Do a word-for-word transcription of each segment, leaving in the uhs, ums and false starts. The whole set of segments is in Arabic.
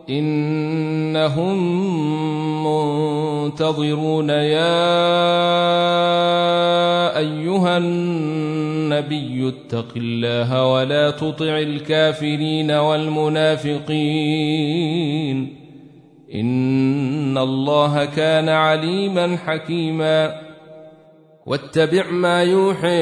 إنهم منتظرون. يا أيها النبي اتق الله ولا تطع الكافرين والمنافقين إن الله كان عليما حكيما. واتبع ما يوحى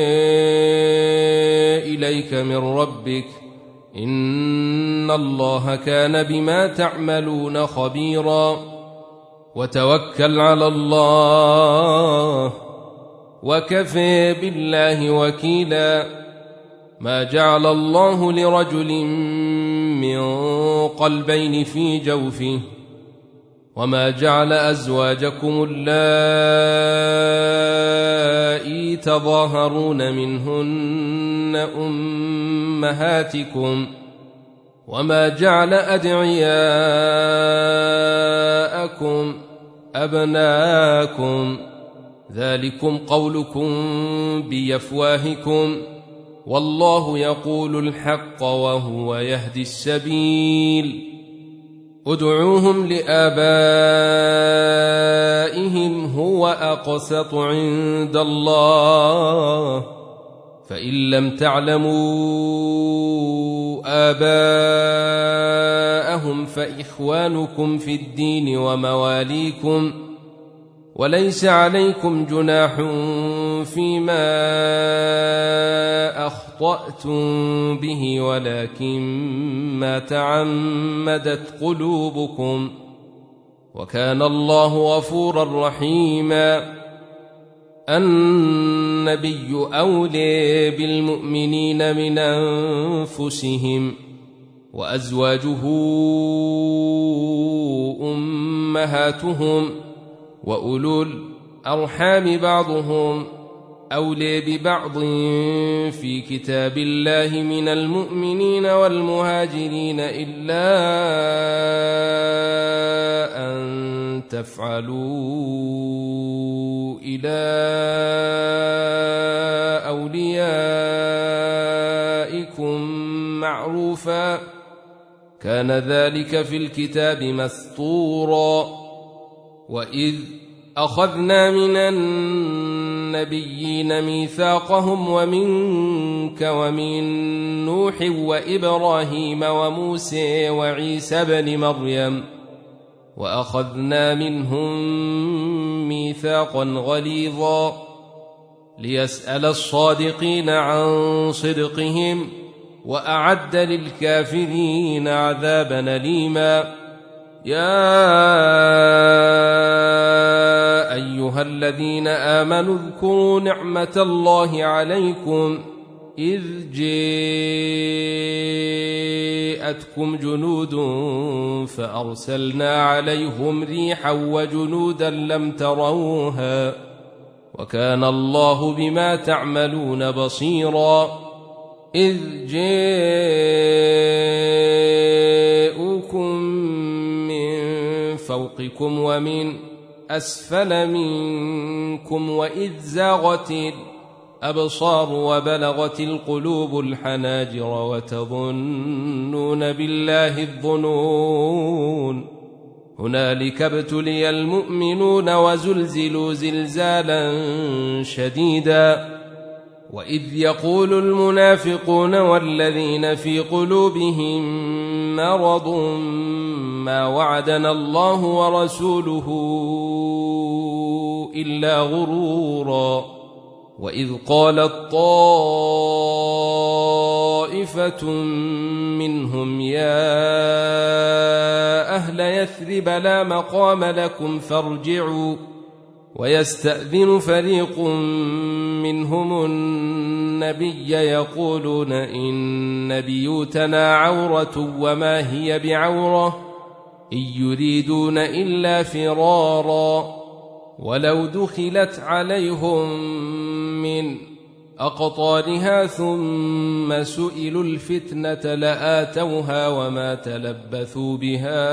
إليك من ربك إن الله كان بما تعملون خبيرا. وتوكل على الله وكفى بالله وكيلا. ما جعل الله لرجل من قلبين في جوفه وما جعل أزواجكم اللائي تظاهرون منهن أمهاتكم وما جعل أدعياءكم أبناءكم ذلكم قولكم بأفواهكم والله يقول الحق وهو يهدي السبيل. ادعوهم لآبائهم هو أقسط عند الله فإن لم تعلموا آباءهم فإخوانكم في الدين ومواليكم وليس عليكم جناح فيما أخطأتم به ولكن ما تعمدت قلوبكم وكان الله غفورا رحيما. النبي أولى بالمؤمنين من أنفسهم وأزواجه أمهاتهم وأولو الأرحام بعضهم أولى ببعض في كتاب الله من المؤمنين والمهاجرين إلا أن تفعلوا إلى أوليائكم معروفا كان ذلك في الكتاب مسطورا. وإذ أخذنا من النبيين ميثاقهم ومنك ومن نوح وإبراهيم وموسى وعيسى بن مريم وأخذنا منهم ميثاقا غليظا ليسأل الصادقين عن صدقهم وأعد للكافرين عذابا أليما. يا أيها الذين آمنوا اذكروا نعمة الله عليكم إذ جاءتكم جنود فأرسلنا عليهم ريحا وجنودا لم تروها وكان الله بما تعملون بصيرا. إذ جاءوكم من فوقكم ومن أسفل منكم وإذ زاغت الأبصار وبلغت القلوب الحناجر وتظنون بالله الظنون هنالك ابتلي المؤمنون وزلزلوا زلزالا شديدا. وإذ يقول المنافقون والذين في قلوبهم مرض ما وعدنا الله ورسوله إلا غرورا. وإذ قالت طائفة منهم يا أهل يثرب لا مقام لكم فارجعوا ويستأذن فريق منهم النبي يقولون إن بيوتنا عورة وما هي بعورة إن يريدون إلا فرارا ولو دخلت عليهم من أقطارها ثم سئلوا الفتنة لآتوها وما تلبثوا بها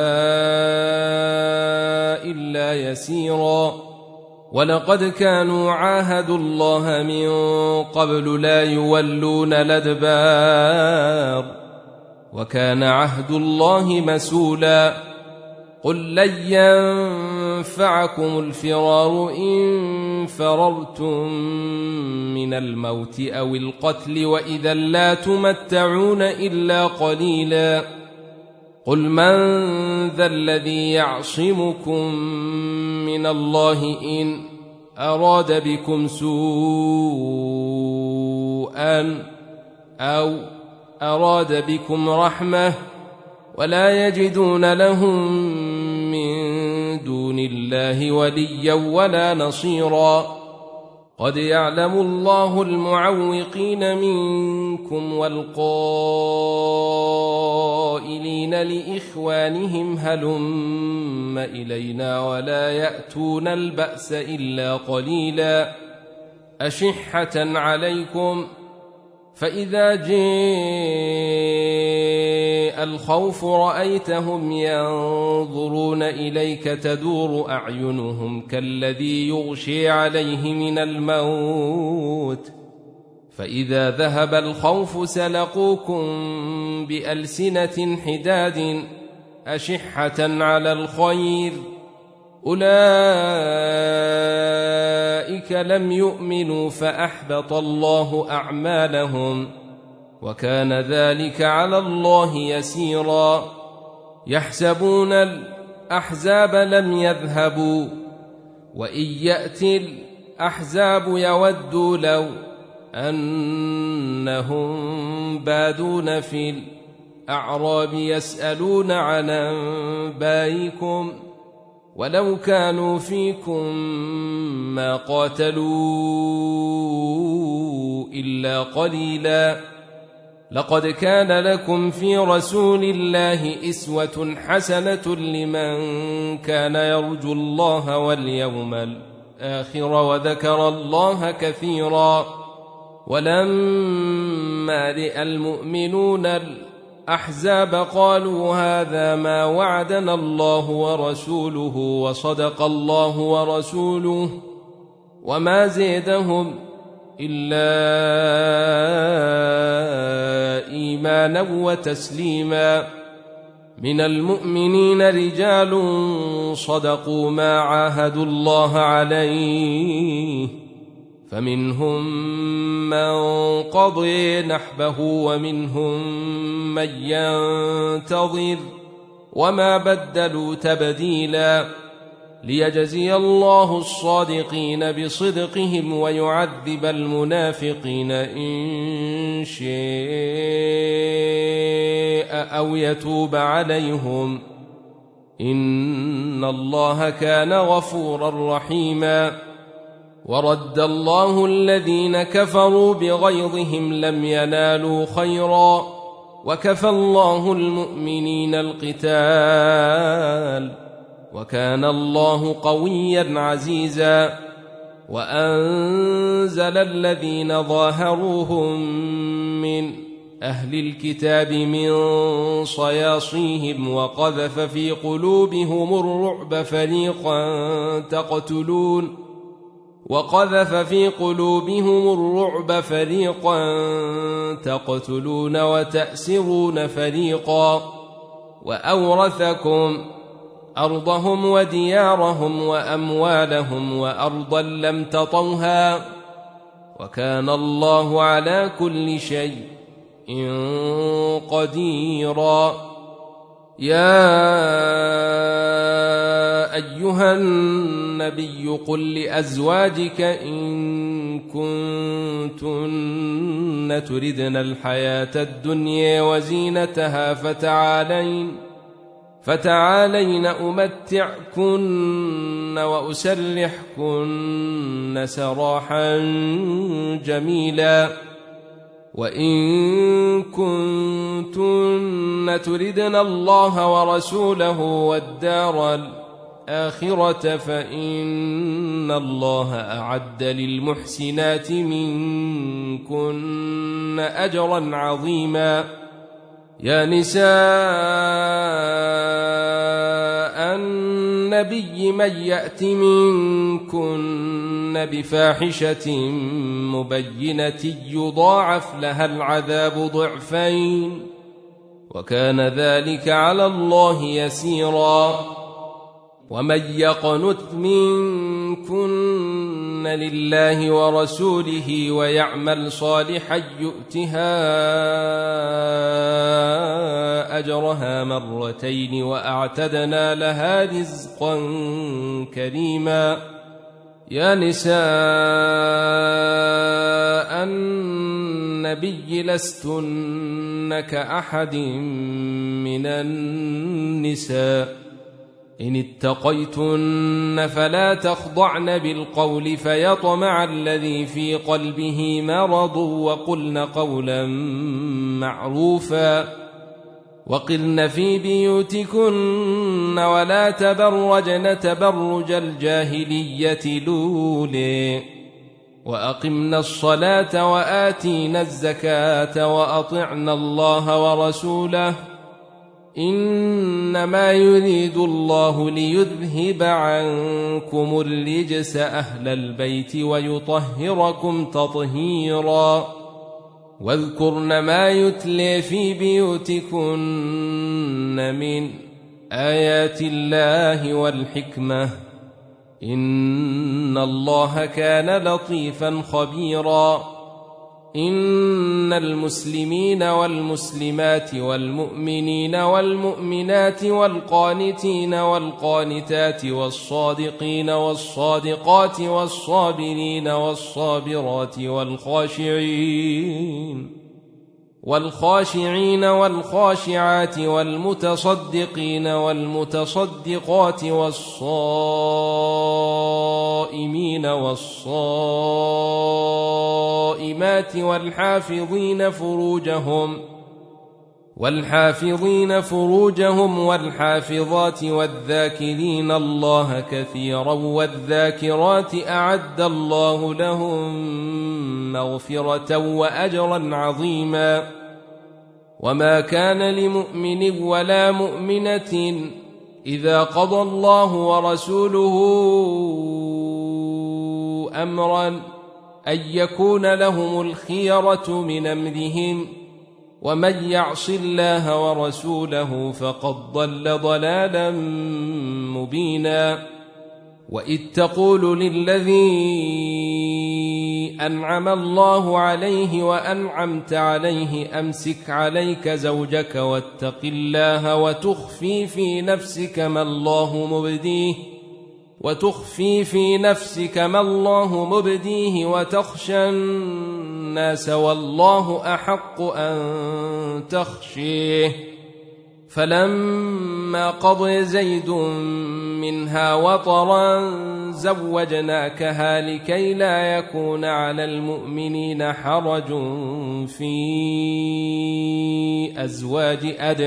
إلا يسيرا. ولقد كانوا عاهدوا الله من قبل لا يولون الأدبار وكان عهد الله مسؤولا قل لن ينفعكم الفرار إن فررتم من الموت أو القتل وإذا لا تمتعون إلا قليلا قل من ذا الذي يعصمكم من الله إن أراد بكم سوءا أو أراد بكم رحمة ولا يجدون لهم من دون الله وليا ولا نصيرا قد يعلم الله المعوقين منكم والقائلين لإخوانهم هلم إلينا ولا يأتون البأس إلا قليلا أشحة عليكم فإذا جاء الخوف رأيتهم ينظرون إليك تدور أعينهم كالذي يغشي عليه من الموت فإذا ذهب الخوف سلقوكم بألسنة حداد أشحة على الخير أولئك لم يؤمنوا فأحبط الله أعمالهم وكان ذلك على الله يسيرا يحسبون الأحزاب لم يذهبوا وإن يأتي الأحزاب يودوا لو أنهم بادون في الأعراب يسألون عن أنبائكم ولو كانوا فيكم ما قاتلوا إلا قليلا لقد كان لكم في رسول الله أسوة حسنة لمن كان يرجو الله واليوم الآخر وذكر الله كثيرا ولما رأى المؤمنون الأحزاب قالوا هذا ما وعدنا الله ورسوله وصدق الله ورسوله وما زيدهم إلا إيمانا وتسليما من المؤمنين رجال صدقوا ما عاهدوا الله عليه فمنهم من قضي نحبه ومنهم من ينتظر وما بدلوا تبديلا ليجزي الله الصادقين بصدقهم ويعذب المنافقين إن شاء أو يتوب عليهم إن الله كان غفورا رحيما ورد الله الذين كفروا بغيظهم لم ينالوا خيرا وكفى الله المؤمنين القتال وكان الله قويا عزيزا وأنزل الذين ظاهروهم من أهل الكتاب من صياصيهم وقذف في قلوبهم الرعب فريقا تقتلون وقذف في قلوبهم الرعب فريقا تقتلون وتأسرون فريقا وأورثكم أرضهم وديارهم وأموالهم وأرضا لم تطوها وكان الله على كل شيء قديرا يا أيها النبي قل لأزواجك إن كنتن تردن الحياة الدنيا وزينتها فتعالين فتعالين أمتعكن وأسرحكن سراحا جميلا وإن كنتن تردن الله ورسوله والدار الآخرة فإن الله أعد للمحسنات منكن أجرا عظيما يا نساء النبي من يأت منكن بفاحشة مبينة يضاعف لها العذاب ضعفين وكان ذلك على الله يسيرا. ومن يقنت منكن لله ورسوله ويعمل صالحا يؤتها أجرها مرتين وأعتدنا لها رزقا كريما. يا نساء النبي لستن كأحد من النساء إن اتقيتن فلا تخضعن بالقول فيطمع الذي في قلبه مرض وقلن قولا معروفا. وقرن في بيوتكن ولا تبرجن تبرج الجاهلية الأولى وأقمنا الصلاة وآتينا الزكاة وأطعنا الله ورسوله إنما يريد الله ليذهب عنكم الرجس أهل البيت ويطهركم تطهيرا. واذكرن ما يتلي في بيوتكن من آيات الله والحكمة إن الله كان لطيفا خبيرا. إن المسلمين والمسلمات والمؤمنين والمؤمنات والقانتين والقانتات والصادقين والصادقات والصابرين والصابرات والخاشعين والخاشعين والخاشعات والمتصدقين والمتصدقات والصائمين والصائمات والحافظين فروجهم والحافظين فروجهم والحافظات والذاكرين الله كثيرا والذاكرات أعد الله لهم مغفرة وأجرا عظيما. وما كان لمؤمن ولا مؤمنة إذا قضى الله ورسوله أمرا أن يكون لهم الخيرة من أمرهم ومن يعص الله ورسوله فقد ضل ضلالا مبينا. وإذ تقول للذي أنعم الله عليه وأنعمت عليه أمسك عليك زوجك واتق الله وتخفي في نفسك ما الله مبديه وتخفي في نفسك ما الله مبديه وتخشى الناس والله أحق أن تخشيه. فلما قضى زيد منها وطرا زوجناكها لكي لا يكون على المؤمنين حرج في أزواج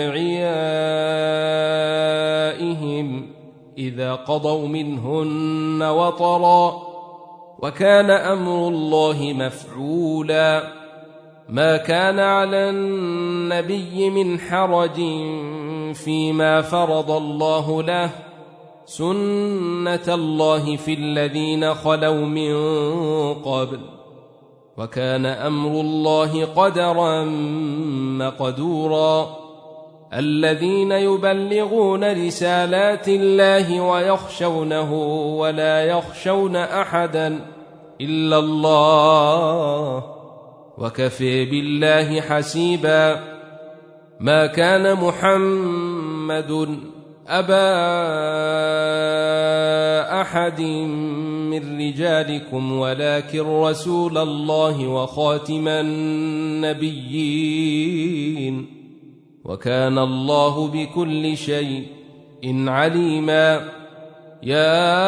أدعيائهم إذا قضوا منهن وطرا وكان أمر الله مفعولا. ما كان على النبي من حرج فيما فرض الله له سنة الله في الذين خلوا من قبل وكان أمر الله قدرا مقدورا. الذين يبلغون رسالات الله ويخشونه ولا يخشون أحدا إلا الله وكفى بالله حسيبا. ما كان محمد أبا أحد من رجالكم ولكن رسول الله وخاتم النبيين وكان الله بكل شيء عليما. يا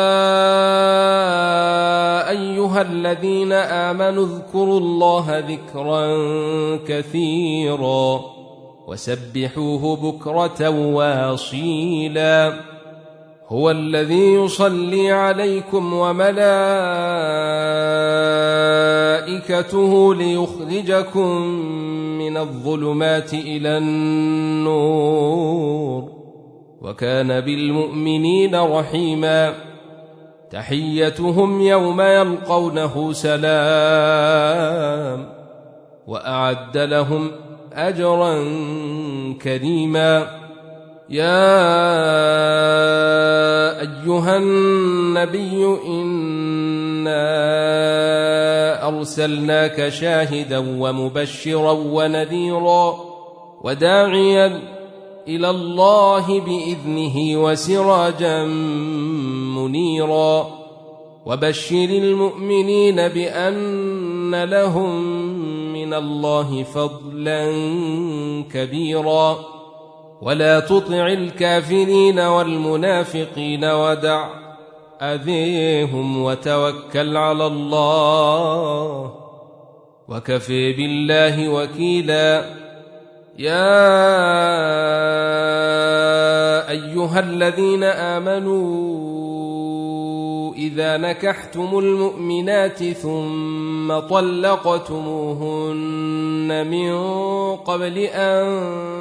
أيها الذين آمنوا اذكروا الله ذكرا كثيرا وسبحوه بكرة واصيلا. هو الذي يصلي عليكم وملائكته ليخرجكم من الظلمات إلى النور وكان بالمؤمنين رحيما. تحيتهم يوم يلقونه سلام وأعد لهم أجرا كريما. يا أيها النبي إنا أرسلناك شاهدا ومبشرا ونذيرا وداعيا إلى الله بإذنه وسراجا منيرا وبشر المؤمنين بأن لهم من الله فضلا كبيرا ولا تطع الكافرين والمنافقين ودع أذيهم وتوكل على الله وكفى بالله وكيلا. يا أيها الذين آمنوا إذا نكحتم المؤمنات ثم طلقتموهن من قبل أن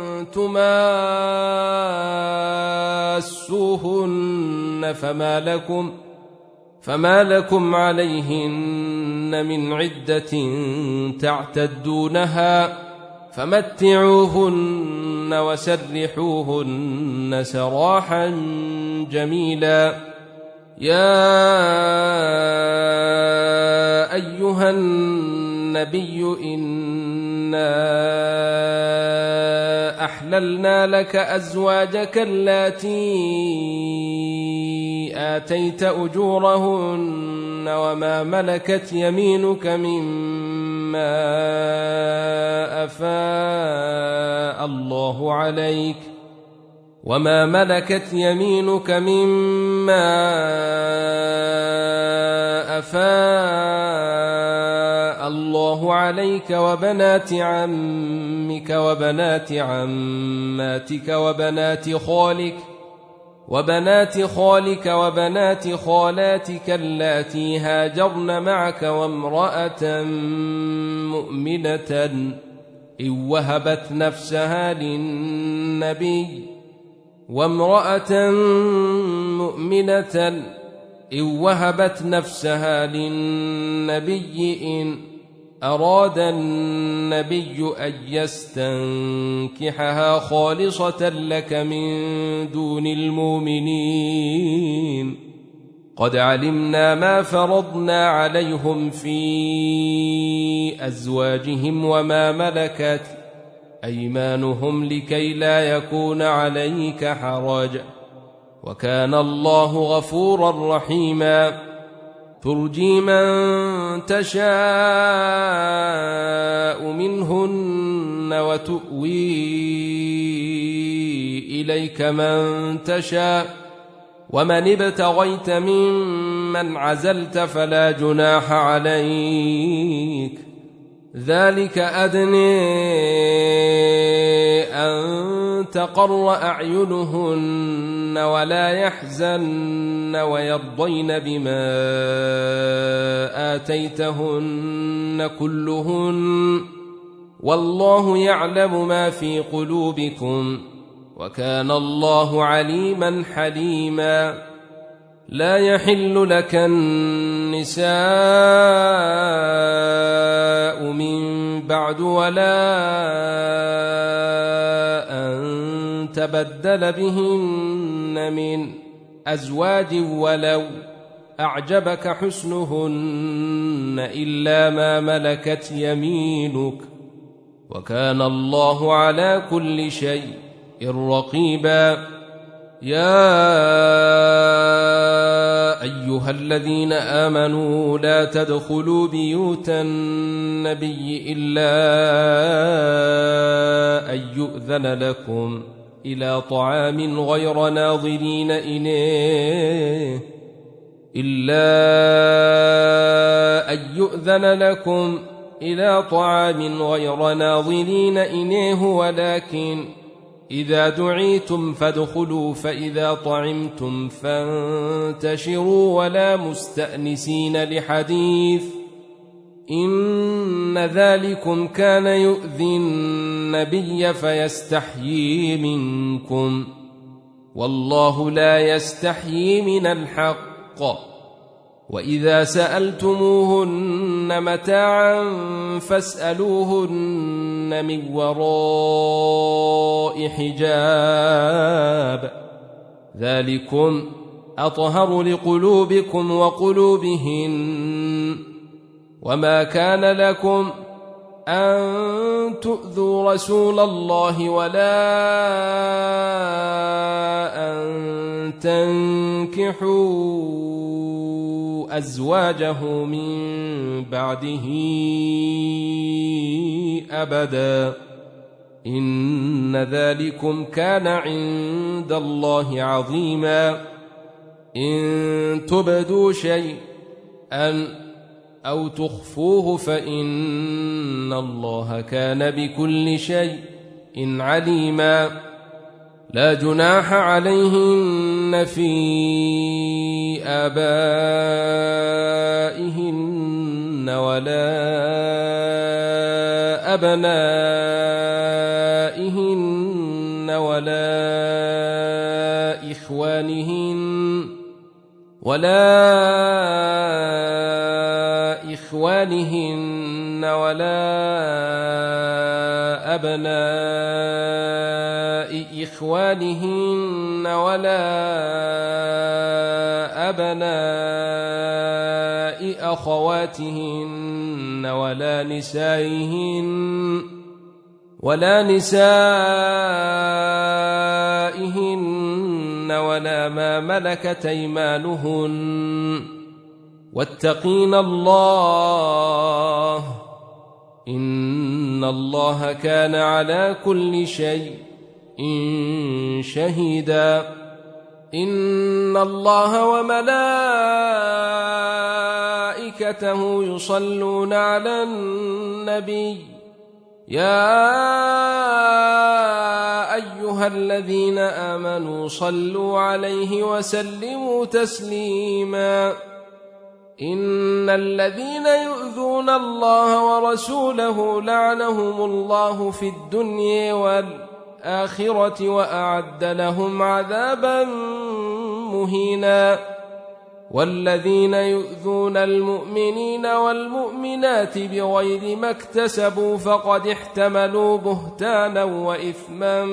تماسوهن فما لكم فما لكم عليهن من عدة تعتدونها فمتعوهن وسرحوهن سراحا جميلا. يا أيها النبي إنا أحللنا لك أزواجك اللاتي آتيت أجورهن وما ملكت يمينك مما أفاء الله عليك وما ملكت يمينك مما أفاء الله عليك وبنات عمك وبنات عماتك وبنات خالك وبنات خالك وبنات خالاتك اللاتي هاجرن معك وامرأة مؤمنة إن وهبت نفسها للنبي وامرأة مؤمنة إن وهبت نفسها للنبي إن أراد النبي أن يستنكحها خالصة لك من دون المؤمنين قد علمنا ما فرضنا عليهم في أزواجهم وما ملكت أيمانهم لكي لا يكون عليك حرج وكان الله غفورا رحيما. ترجي من تشاء منهن وتؤوي إليك من تشاء ومن ابتغيت ممن عزلت فلا جناح عليك ذلك أدنى أن تقر أعينهن ولا يحزن ويرضين بما آتيتهن كلهن والله يعلم ما في قلوبكم وكان الله عليما حليما. لا يحل لك النساء من بعد ولا أن تبدل بهن من أزواج ولو أعجبك حسنهن إلا ما ملكت يمينك وكان الله على كل شيء رقيبا. يا أيها الذين آمنوا لا تدخلوا بيوت النبي إلا أن يؤذن لكم إلى طعام غير ناظرين إنيه إلا أن يؤذن لكم إلى طعام غير ناظرين إنيه ولكن إذا دعيتم فادخلوا فإذا طعمتم فانتشروا ولا مستأنسين لحديث إن ذلكم كان يؤذي النبي فيستحيي منكم والله لا يستحيي من الحق وإذا سألتموهن متاعا فاسألوهن من وراء حجاب ذلكم أطهر لقلوبكم وقلوبهن وما كان لكم أن تؤذوا رسول الله ولا أن تنكحوا أزواجه من بعده أبدا إن ذلكم كان عند الله عظيما إن تبدوا شيئا أو تخفوه فإن الله كان بكل شيء عليما لا جناح عليهن في آبائهن ولا أبنائهن ولا إخوانهن ولا إخوانهن ولا أبناء إخوانهن ولا أبناء أخواتهن ولا نسائهن ولا نسائهن ولا ما ملكت أيمانهن واتقين الله إن الله كان على كل شيء شهيدا إن الله وملائكته يصلون على النبي يا أيها الذين آمنوا صلوا عليه وسلموا تسليما إن الذين يؤذون الله ورسوله لعنهم الله في الدنيا والآخرة وأعد لهم عذابا مهينا والذين يؤذون المؤمنين والمؤمنات بغير ما اكتسبوا فقد احتملوا بهتانا وإثما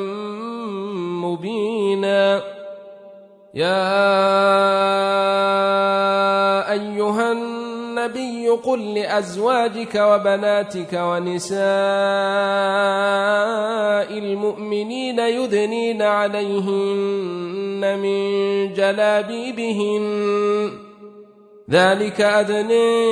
مبينا يا أيها النبي قل لأزواجك وبناتك ونساء المؤمنين يدنين عليهن من جلابيبهن ذلك أدنى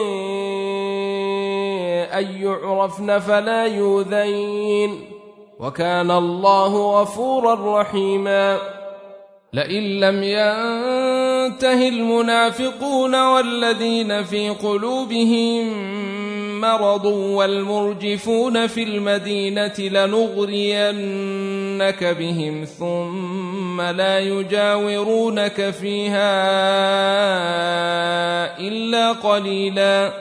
أن يعرفن فلا يؤذين وكان الله غفورا رحيما لئن لم ينته المنافقون والذين في قلوبهم مرض والمرجفون في المدينة لنغرينك بهم ثم لا يجاورونك فيها إلا قليلا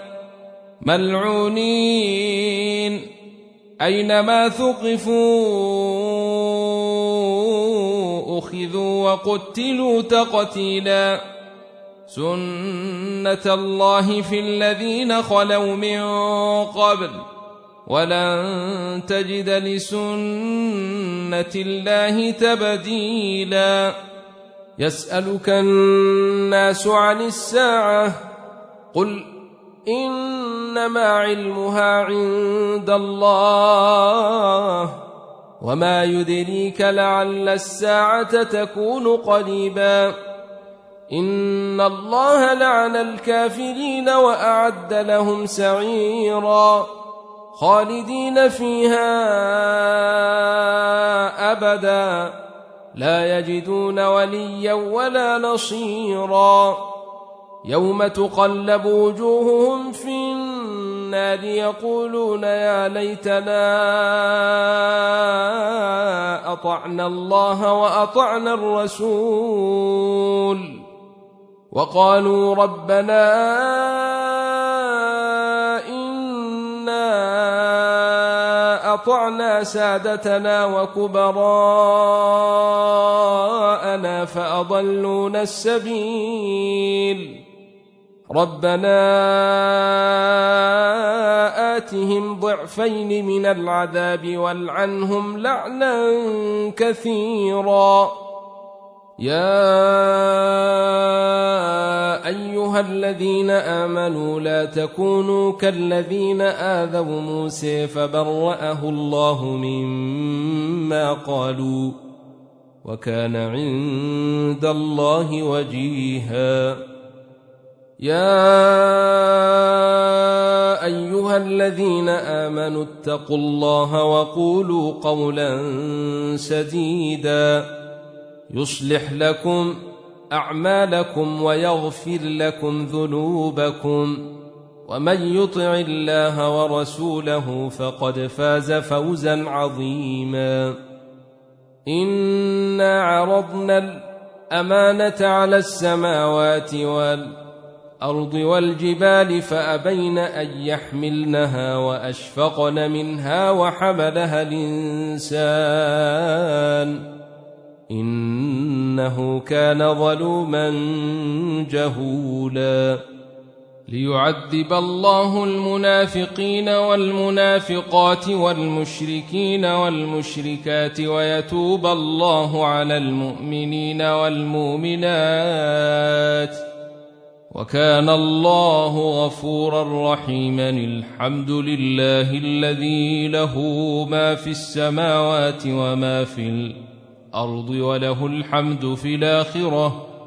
ملعونين أينما ثقفوا أخذوا وقتلوا تقتيلا سنة الله في الذين خلوا من قبل ولن تجد لسنة الله تبديلا يسألك الناس عن الساعة قل إنما علمها عند الله وما يدريك لعل الساعة تكون قريبا إن الله لعن الكافرين وأعد لهم سعيرا خالدين فيها أبدا لا يجدون وليا ولا نصيرا يوم تقلب وجوههم في النار يقولون يا ليتنا أطعنا الله وأطعنا الرسول وقالوا ربنا إنا أطعنا سادتنا وكبراءنا فأضلونا السبيل ربنا آتهم ضعفين من العذاب والعنهم لعنا كثيرا. يا أيها الذين آمنوا لا تكونوا كالذين آذوا موسى فبرأه الله مما قالوا وكان عند الله وجيها. يا أيها الذين آمنوا اتقوا الله وقولوا قولا سديدا يصلح لكم أعمالكم ويغفر لكم ذنوبكم ومن يطع الله ورسوله فقد فاز فوزا عظيما. إنا عرضنا الأمانة على السماوات والأرض والجبال فأبين أن يحملنها وأشفقن منها وحملها الإنسان إنه كان ظلوما جهولا. ليعذب الله المنافقين والمنافقات والمشركين والمشركات ويتوب الله على المؤمنين والمؤمنات وكان الله غفورا رحيما. الحمد لله الذي له ما في السماوات وما في الأرض وله الحمد في الآخرة